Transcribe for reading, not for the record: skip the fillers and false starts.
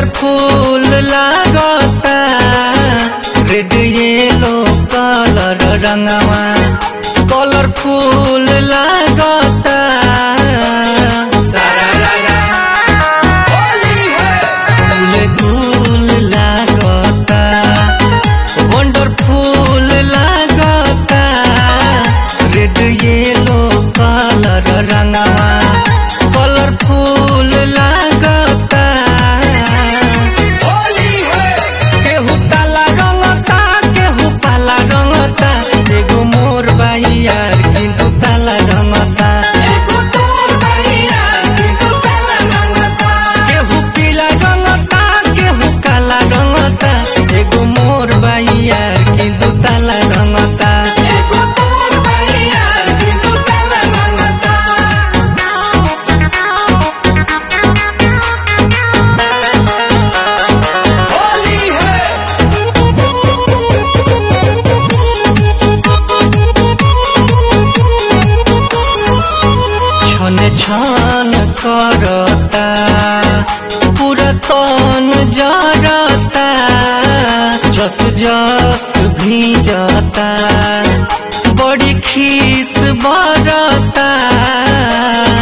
wonderful लागता red yellow colour रंगवा colourful लागता गुल लागता वंडरफुल लागता रेड येलो कलर रंगवा कलरफुल लागता केहू काला रंगता केहू काला रंगता एगो मोर बाहियार किंतु काला रंगता केहू पीला रंगता केहू काला रंगता एगो मोर बाहियार किंतु काला रंगता छन करता पूरा तन जरता जस जस भीजता बड़ी खीस बरता